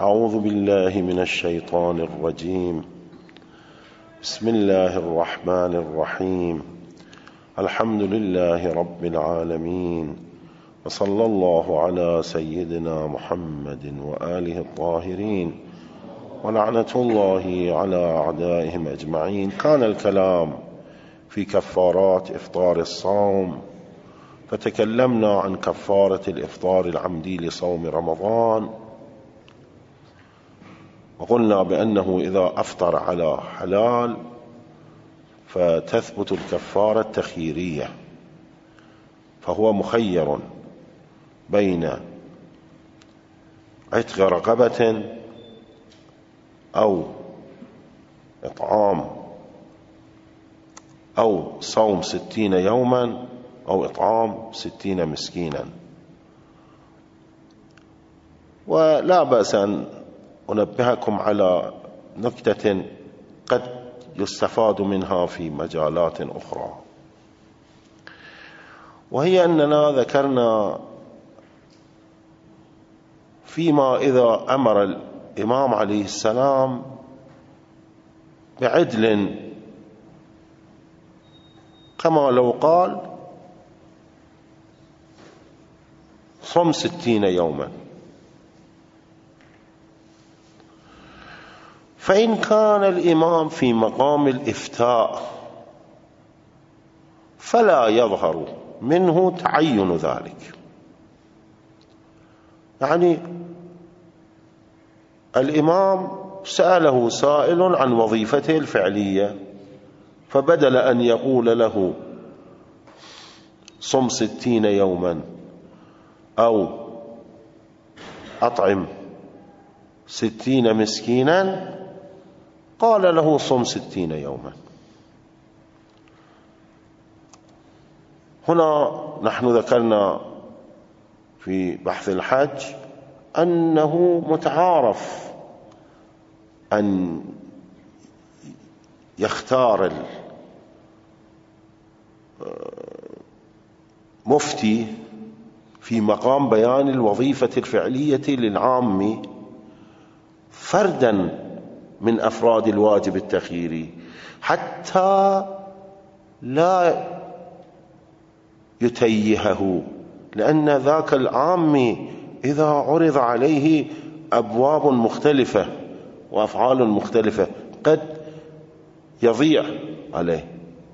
أعوذ بالله من الشيطان الرجيم. بسم الله الرحمن الرحيم. الحمد لله رب العالمين، وصلى الله على سيدنا محمد وآله الطاهرين، ولعنة الله على أعدائهم أجمعين. كان الكلام في كفارات إفطار الصوم، فتكلمنا عن كفارة الإفطار العمدي لصوم رمضان، وقلنا بأنه إذا أفطر على حلال فتثبت الكفارة التخييرية، فهو مخير بين عتق رقبة أو إطعام أو صوم 60 يوما أو إطعام 60 مسكينا. ولا بأس أن أنبهكم على نكتة قد يستفاد منها في مجالات أخرى، وهي أننا ذكرنا فيما إذا أمر الإمام عليه السلام بعدل، كما لو قال صم 60 يوما، فإن كان الإمام في مقام الإفتاء فلا يظهر منه تعين ذلك. يعني الإمام سأله سائل عن وظيفته الفعلية، فبدل أن يقول له صم 60 يوما أو أطعم 60 مسكينا، قال له صم 60 يوما. هنا نحن ذكرنا في بحث الحج أنه متعارف أن يختار المفتي في مقام بيان الوظيفة الفعلية للعام فردا من أفراد الواجب التخييري، حتى لا يتيهه، لأن ذاك العام إذا عرض عليه أبواب مختلفة وأفعال مختلفة قد يضيع عليه.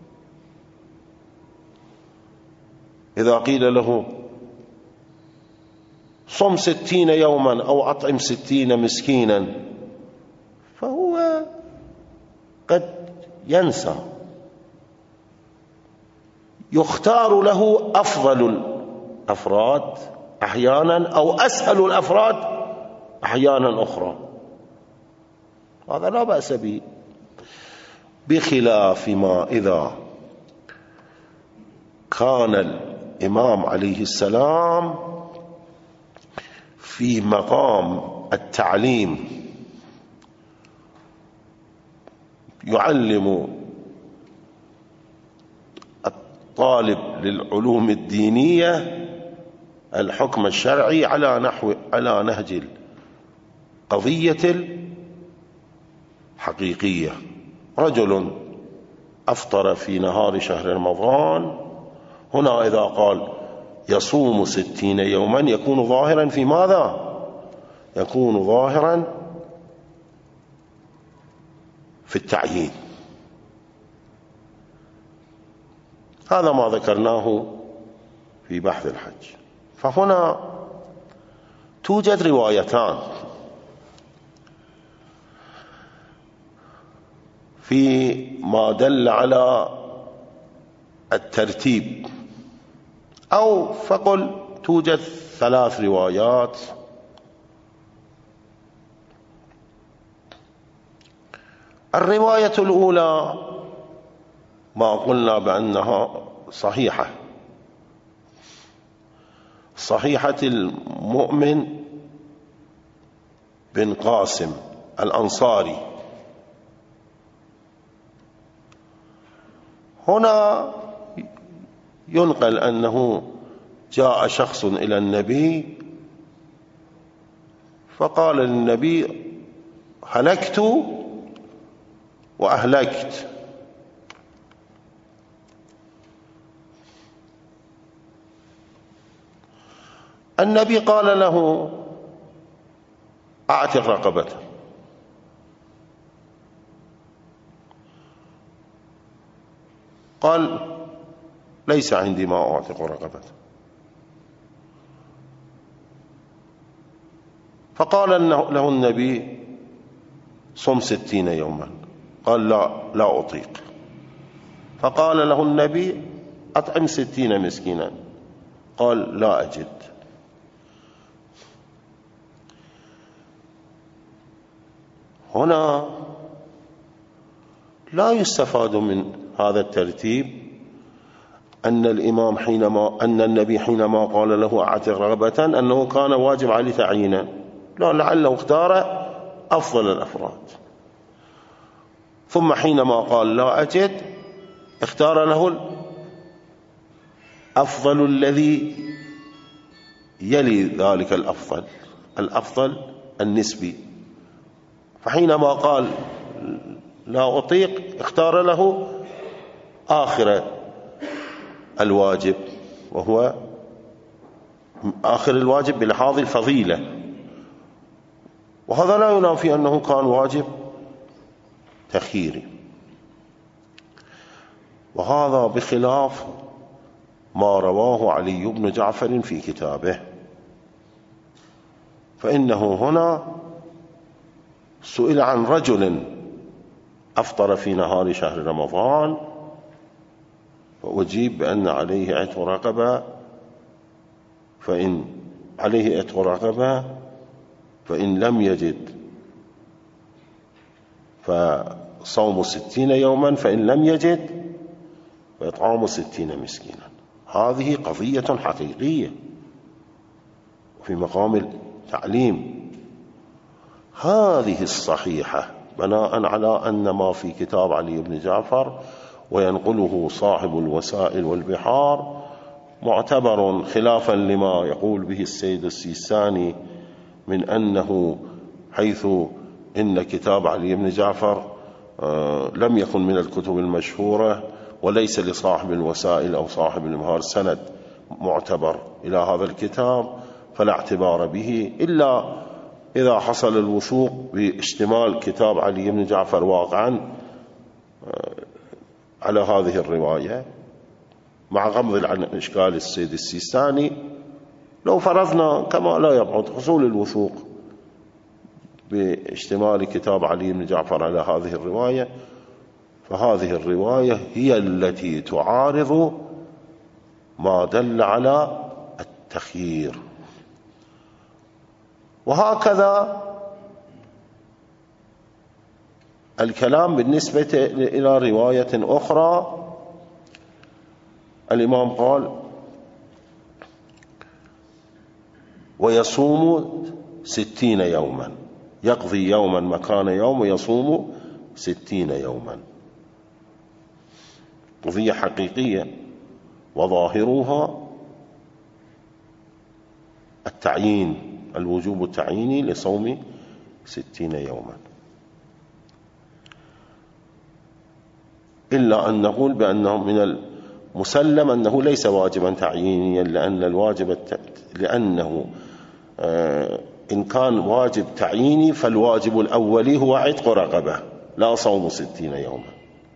إذا قيل له صم 60 يوما أو أطعم 60 مسكينا، فهو قد ينسى. يختار له أفضل الأفراد أحيانا أو أسهل الأفراد أحيانا أخرى، هذا لا بأس به، بخلاف ما إذا كان الإمام عليه السلام في مقام التعليم، يعلم الطالب للعلوم الدينية الحكم الشرعي على نهج القضية الحقيقية. رجل أفطر في نهار شهر رمضان، هنا إذا قال يصوم 60 يوما يكون ظاهرا في ماذا؟ يكون ظاهرا في التعيين. هذا ما ذكرناه في بحث الحج. فهنا توجد روايتان في ما دل على الترتيب، أو فقل توجد 3 روايات. الرواية الأولى ما قلنا بأنها صحيحة، صحيحة المؤمن بن قاسم الأنصاري. هنا ينقل أنه جاء شخص إلى النبي فقال للنبي: هلكت وأهلكت. النبي قال له: أعتق رقبته. قال: ليس عندي ما أعتق رقبته. فقال له النبي: صم 60 يوما. قال: لا أطيق. فقال له النبي: أطعم 60 مسكينا. قال: لا أجد. هنا لا يستفاد من هذا الترتيب أن النبي حينما قال له أعتق رغبة أنه كان واجب عليه تعيينا، لا، لعله اختار أفضل الأفراد. ثم حينما قال لا أجد اختار له الأفضل الذي يلي ذلك الأفضل النسبي. فحينما قال لا أطيق اختار له آخر الواجب، وهو آخر الواجب بلحاظ الفضيلة، وهذا لا ينافي أنه كان واجب تخييري. وهذا بخلاف ما رواه علي بن جعفر في كتابه، فإنه هنا سئل عن رجل أفطر في نهار شهر رمضان، وأجيب بأن عليه عتق رقبة، فإن عليه عتق رقبة فإن لم يجد فصوم 60 يوما، فإن لم يجد فإطعام 60 مسكينا. هذه قضية حقيقية في مقام التعليم. هذه الصحيحة بناء على أن ما في كتاب علي بن جعفر وينقله صاحب الوسائل والبحار معتبر، خلافا لما يقول به السيد السيستاني من أنه حيث إن كتاب علي بن جعفر لم يكن من الكتب المشهورة وليس لصاحب الوسائل أو صاحب الإمهار سند معتبر إلى هذا الكتاب، فلا اعتبار به إلا إذا حصل الوثوق باشتمال كتاب علي بن جعفر واقعا على هذه الرواية، مع غمض عن إشكال السيد السيستاني. لو فرضنا كما لا يبعد حصول الوثوق باشتمال كتاب علي بن جعفر على هذه الرواية، فهذه الرواية هي التي تعارض ما دل على التخيير. وهكذا الكلام بالنسبة إلى رواية أخرى. الإمام قال: ويصوم 60 يوما، يقضي يوما مكان يوم ويصوم 60 يوما. قضية حقيقية وظاهرها التعيين، الوجوب التعييني لصوم 60 يوما، إلا أن نقول بأنه من المسلم أنه ليس واجبا تعيينيا، لأنه إن كان واجب تعييني فالواجب الأولي هو عتق رقبة لا صوم 60 يوما.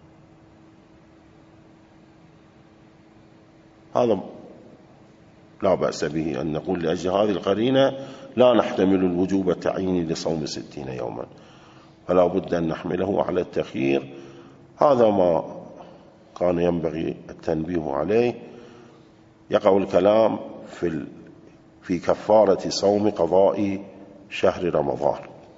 هذا لا بأس به أن نقول لأجل هذه القرينة لا نحتمل الوجوب التعييني لصوم 60 يوما، فلا بد أن نحمله على التخيير. هذا ما كان ينبغي التنبيه عليه. يقع الكلام في كفارة صوم قضاء شهر رمضان.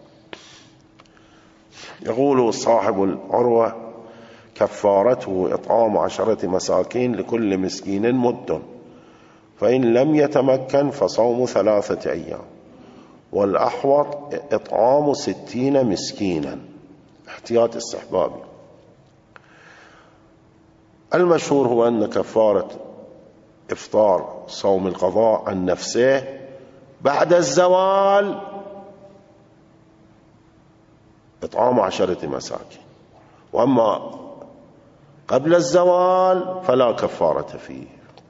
يقول صاحب العروة: كفارته إطعام 10 مساكين لكل مسكين مد، فإن لم يتمكن فصوم 3 أيام، والأحوط إطعام 60 مسكينا، احتياط استحبابي. المشهور هو أن كفارة إفطار صوم القضاء عن نفسه بعد الزوال إطعام 10 مساكين. وأما قبل الزوال فلا كفارة فيه.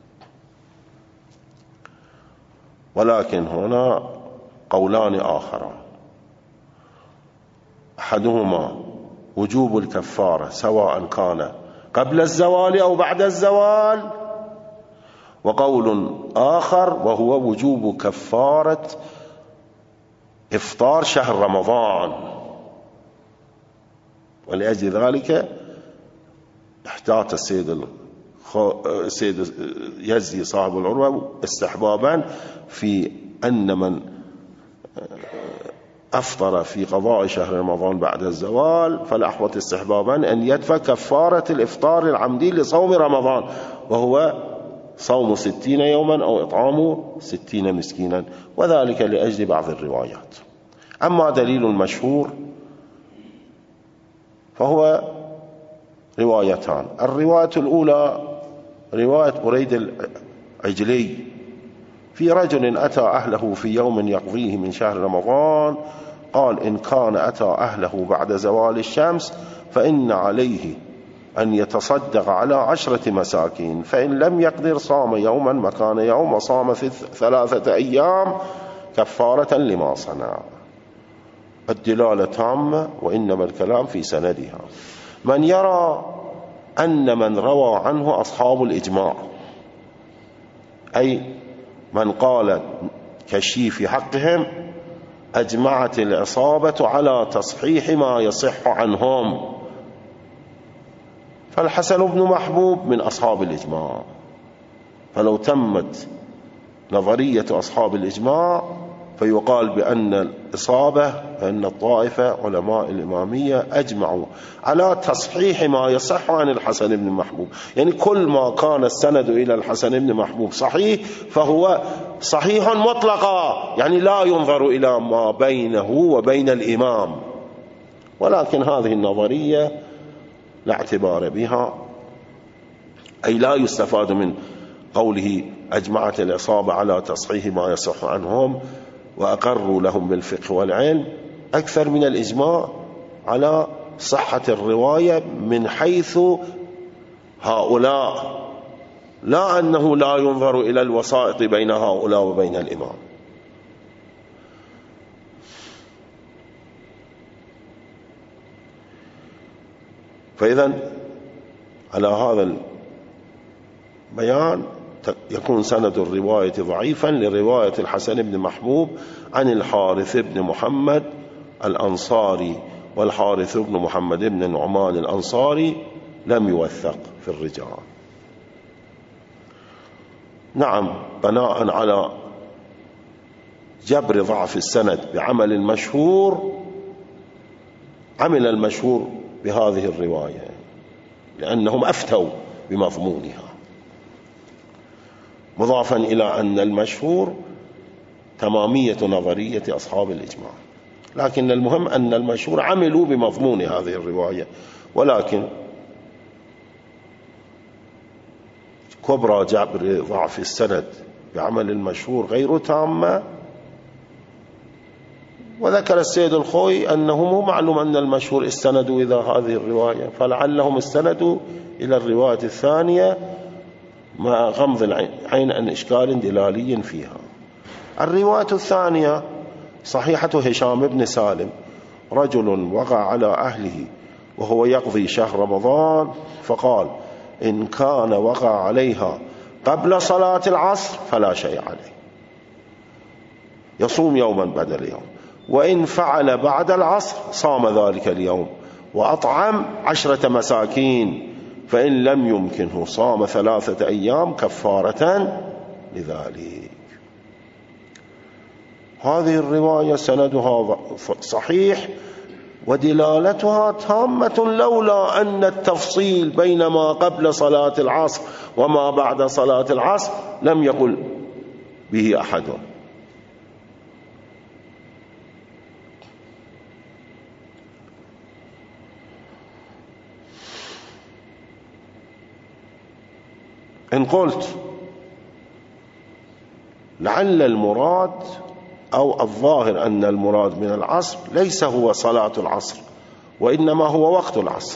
ولكن هنا قولان آخران، أحدهما وجوب الكفارة سواء كان قبل الزوال أو بعد الزوال، وقول آخر وهو وجوب كفارة إفطار شهر رمضان. ولأجل ذلك احتاط السيد يزي صاحب العروة استحبابا في أن من أفطر في قضاء شهر رمضان بعد الزوال فالأحوط استحبابا أن يدفع كفارة الإفطار العمدي لصوم رمضان، وهو صوم 60 يوما أو إطعام 60 مسكينا، وذلك لأجل بعض الروايات. أما دليل المشهور فهو روايتان. الرواية الأولى رواية بريد العجلي في رجل أتى أهله في يوم يقضيه من شهر رمضان، قال إن كان أتى أهله بعد زوال الشمس فإن عليه أن يتصدق على 10 مساكين، فإن لم يقدر صام يوما مكان يوم وصام 3 أيام كفارة لما صنع. الدلالة تامة، وإنما الكلام في سندها. من يرى أن من روى عنه أصحاب الإجماع، أي من قال كشي في حقهم أجمعت العصابة على تصحيح ما يصح عنهم، فالحسن بن محبوب من أصحاب الإجماع. فلو تمت نظرية أصحاب الإجماع فيقال بأن الإصابة، فإن الطائفة علماء الإمامية أجمعوا على تصحيح ما يصح عن الحسن بن محبوب. يعني كل ما كان السند إلى الحسن بن محبوب صحيح فهو صحيح مطلقا، يعني لا ينظر إلى ما بينه وبين الإمام. ولكن هذه النظرية لا اعتبار بها، أي لا يستفاد من قوله أجمعت العصابة على تصحيح ما يصح عنهم وأقروا لهم بالفقه والعلم أكثر من الإجماع على صحة الرواية من حيث هؤلاء، لا أنه لا ينظر إلى الوسائط بين هؤلاء وبين الإمام. فإذا على هذا البيان يكون سند الرواية ضعيفا لرواية الحسن بن محبوب عن الحارث بن محمد الأنصاري، والحارث بن محمد بن نعمان الأنصاري لم يوثق في الرجال. نعم، بناء على جبر ضعف السند بعمل المشهور، عمل المشهور بهذه الرواية لأنهم أفتوا بمضمونها، مضافا إلى أن المشهور تمامية نظرية أصحاب الإجماع. لكن المهم أن المشهور عملوا بمضمون هذه الرواية، ولكن كبرى جبر ضعف السند بعمل المشهور غير تامة. وذكر السيد الخوي أنه مو معلوم أن المشهور استندوا إلى هذه الرواية، فلعلهم استندوا إلى الرواية الثانية مع غمض العين عن إشكال دلالي فيها. الرواية الثانية صحيحة هشام بن سالم، رجل وقع على أهله وهو يقضي شهر رمضان فقال إن كان وقع عليها قبل صلاة العصر فلا شيء عليه، يصوم يوما بدل يوم، وإن فعل بعد العصر صام ذلك اليوم وأطعم 10 مساكين، فإن لم يمكنه صام 3 أيام كفارة لذلك. هذه الرواية سندها صحيح ودلالتها تامة، لولا أن التفصيل بين ما قبل صلاة العصر وما بعد صلاة العصر لم يقل به أحد. إن قلت لعل المراد أو الظاهر أن المراد من العصر ليس هو صلاة العصر وإنما هو وقت العصر،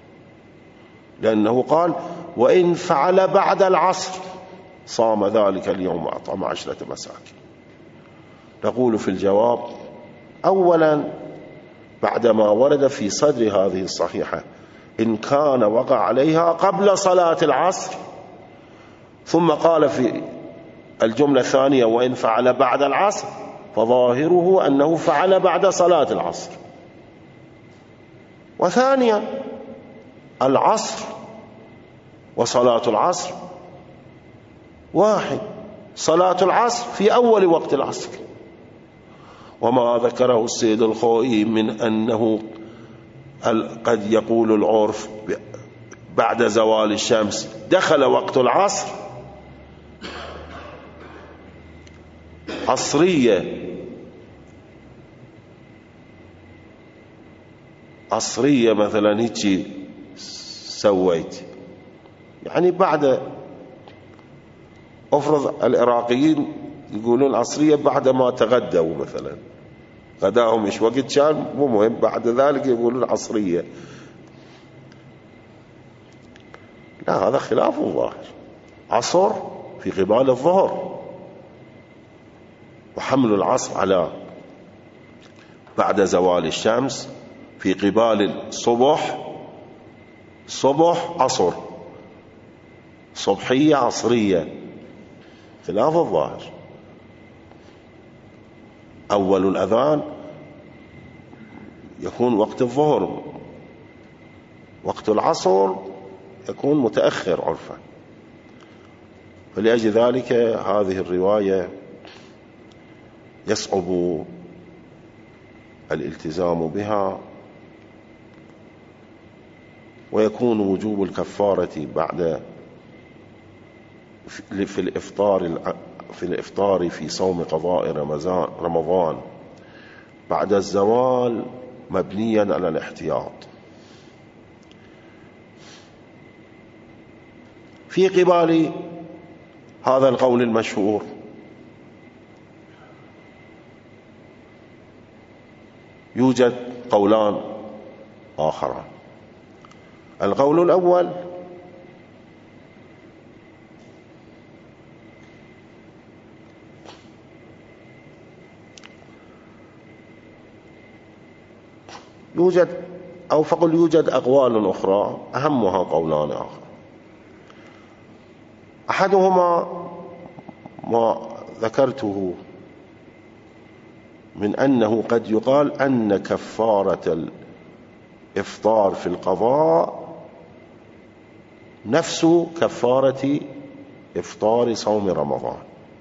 لأنه قال وإن فعل بعد العصر صام ذلك اليوم وأطعم 10 مساكين. نقول في الجواب: أولا، بعدما ورد في صدر هذه الصحيحة إن كان وقع عليها قبل صلاة العصر، ثم قال في الجملة الثانية وإن فعل بعد العصر، فظاهره أنه فعل بعد صلاة العصر. وثانيا، العصر وصلاة العصر واحد، صلاة العصر في أول وقت العصر. وما ذكره السيد الخوئي من أنه قد يقول العرف بعد زوال الشمس دخل وقت العصر، عصرية مثلا هيك سويت، يعني بعد، أفرض العراقيين يقولون عصرية بعد ما تغدوا مثلا، غداهم إيش وقت كان مو مهم، بعد ذلك يقولون عصرية. لا، هذا خلاف الظاهر. عصر في قبال الظهر، وحمل العصر على بعد زوال الشمس في قبال الصبح، صبح عصر، صبحية عصرية، خلاف الظاهر. أول الأذان يكون وقت الظهر، وقت العصر يكون متأخر عرفا. فلأجل ذلك هذه الرواية يصعب الالتزام بها، ويكون وجوب الكفارة بعد في الإفطار في صوم قضاء رمضان بعد الزوال مبنيا على الاحتياط. في قبال هذا القول المشهور يوجد قولان آخران. القول الأول: يوجد، أو فقل يوجد أقوال أخرى أهمها قولان آخر. أحدهما ما ذكرته من أنه قد يقال أن كفارة الإفطار في القضاء نفس كفارة إفطار صوم رمضان.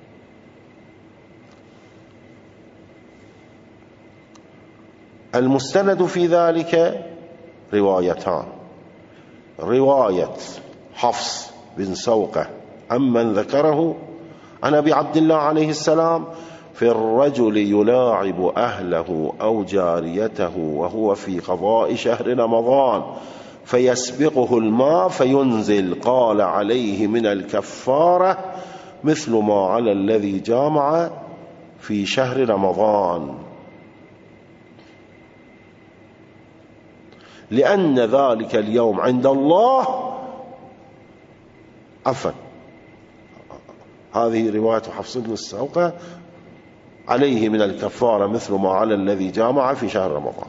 المستند في ذلك روايتان: رواية حفص بن سوقة عمن ذكره عن أبي عبد الله عليه السلام في الرجل يلاعب أهله أو جاريته وهو في قضاء شهر رمضان فيسبقه الماء فينزل، قال عليه من الكفارة مثل ما على الذي جامع في شهر رمضان، لأن ذلك اليوم عند الله عفوا. هذه رواية حفص بن السوقة: عليه من الكفارة مثل ما على الذي جامع في شهر رمضان.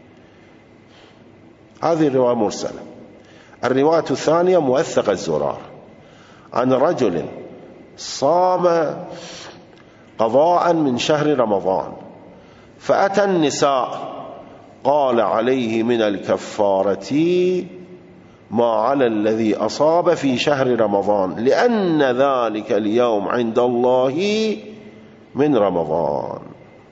هذه الرواية مرسلة. الرواية الثانية موثقة الزرار عن رجل صام قضاء من شهر رمضان فأتى النساء، قال عليه من الكفارة ما على الذي أصاب في شهر رمضان، لأن ذلك اليوم عند الله من رمضان.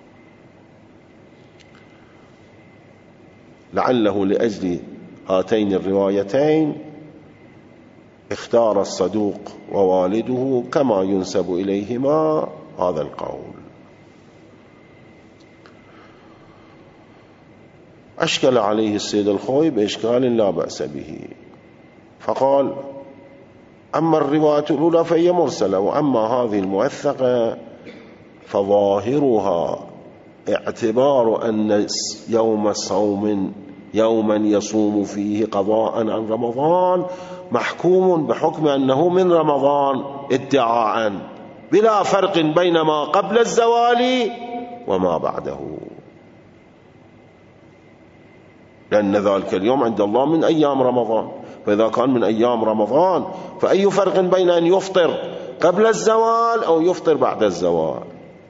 لعله لأجل هاتين الروايتين اختار الصدوق ووالده كما ينسب إليهما هذا القول. أشكل عليه السيد الخوئي بإشكال لا بأس به، فقال: أما الرواية الأولى فهي مرسلة، وأما هذه الموثقة فظاهرها اعتبار أن يوم صوم يوما يصوم فيه قضاء عن رمضان محكوم بحكم أنه من رمضان ادعاء بلا فرق بين ما قبل الزوال وما بعده، لأن ذلك اليوم عند الله من أيام رمضان. فإذا كان من أيام رمضان فأي فرق بين أن يفطر قبل الزوال أو يفطر بعد الزوال؟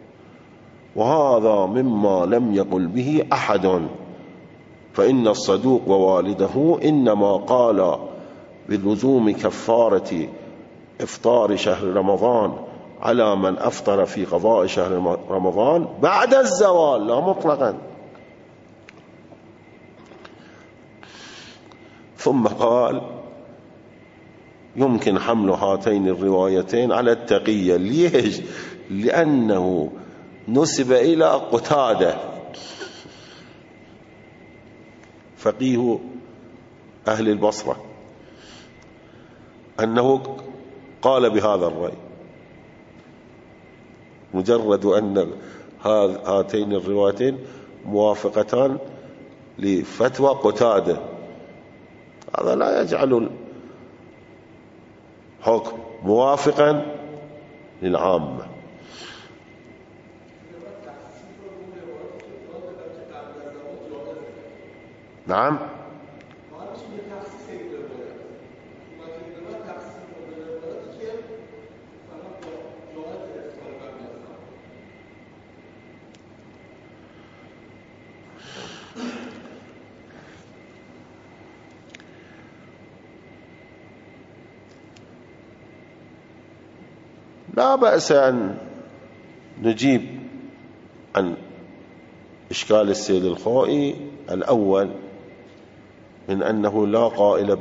وهذا مما لم يقل به أحد، فإن الصدوق ووالده إنما قال بلزوم كفارة إفطار شهر رمضان على من أفطر في قضاء شهر رمضان بعد الزوال لا مطلقا. ثم قال يمكن حمل هاتين الروايتين على التقية. ليش؟ لأنه نسب إلى قتادة فقيه أهل البصرة أنه قال بهذا الرأي، مجرد أن هاتين الروايتين موافقتان لفتوى قتادة، هذا لا يجعل الحكم موافقا للعامة. نعم، لا بأس أن نجيب عن إشكال السيد الخوئي الأول من أنه لا قائل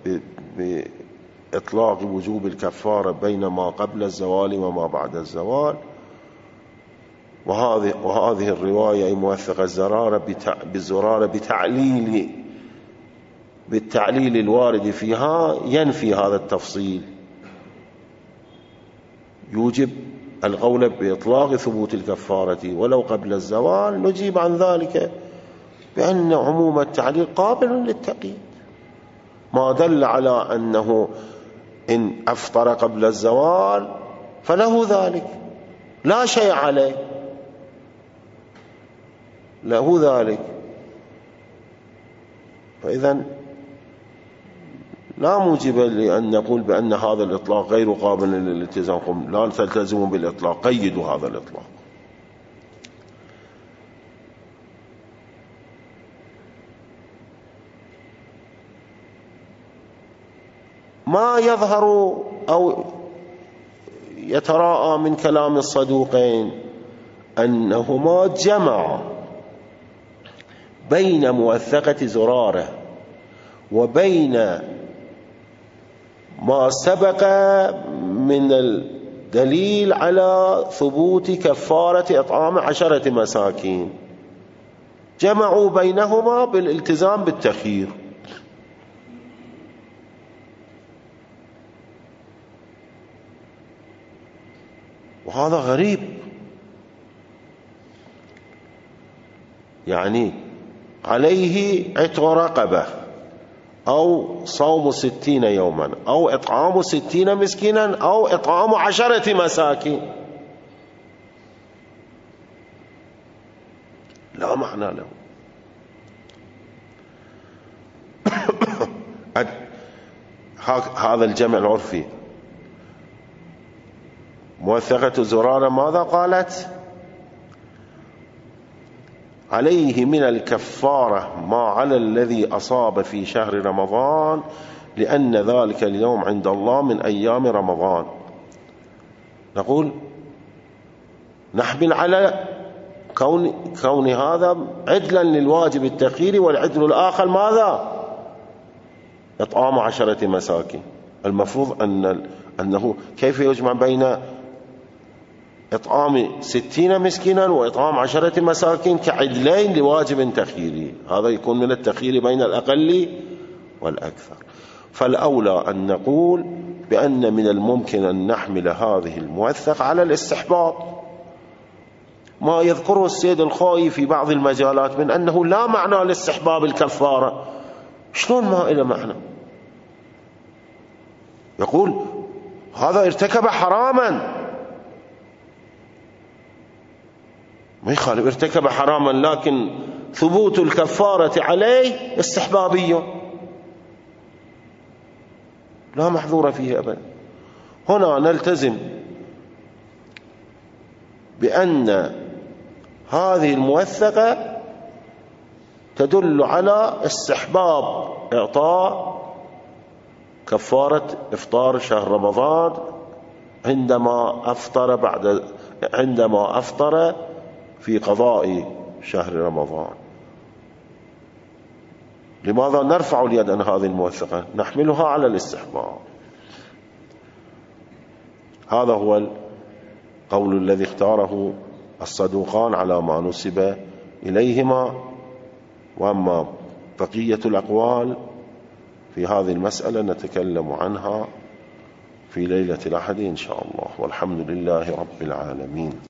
بإطلاق وجوب الكفارة بين ما قبل الزوال وما بعد الزوال، وهذه الرواية موثقة بالزرارة بالتعليل الوارد فيها ينفي هذا التفصيل، يوجب القول بإطلاق ثبوت الكفارة ولو قبل الزوال. نجيب عن ذلك بأن عموم التعليل قابل للتقييد، ما دل على أنه إن أفطر قبل الزوال فله ذلك لا شيء عليه، له ذلك. فإذا لا موجب لأن نقول بأن هذا الإطلاق غير قابل للالتزام، لا تلتزموا بالإطلاق، قيدوا هذا الإطلاق. ما يظهر أو يتراءى من كلام الصدوقين أنهما جمعا بين موثقة زرارة وبين ما سبق من الدليل على ثبوت كفارة إطعام 10 مساكين، جمعوا بينهما بالالتزام بالتخيير. وهذا غريب، يعني عليه عتق رقبة أو صوم 60 يوما أو إطعام 60 مسكينا أو إطعام 10 مساكين، لا معنى له. هذا الجمع العرفي. موثقة زرارة ماذا قالت؟ عليه من الكفارة ما على الذي أصاب في شهر رمضان لأن ذلك اليوم عند الله من أيام رمضان. نقول نحمل على كون هذا عدلا للواجب التخييري، والعدل الآخر ماذا؟ إطعام 10 مساكين. المفروض أنه كيف يجمع بين إطعام 60 مسكينا وإطعام 10 مساكين كعدلين لواجب تخييري؟ هذا يكون من التخيير بين الأقل والأكثر. فالأولى أن نقول بأن من الممكن أن نحمل هذه الموثق على الاستحباب، ما يذكره السيد الخوئي في بعض المجالات من أنه لا معنى لاستحباب الكفارة. شلون ما إلى معنى؟ يقول هذا ارتكب حراما، ما يخالف ارتكب حراما، لكن ثبوت الكفارة عليه استحبابي لا محظور فيه أبدا. هنا نلتزم بأن هذه الموثقة تدل على استحباب إعطاء كفارة إفطار شهر رمضان عندما أفطر في قضاء شهر رمضان. لماذا نرفع اليد عن هذه الموثقة؟ نحملها على الاستحباب. هذا هو القول الذي اختاره الصدوقان على ما نسب إليهما. وأما بقية الأقوال في هذه المسألة نتكلم عنها في ليلة الأحد إن شاء الله، والحمد لله رب العالمين.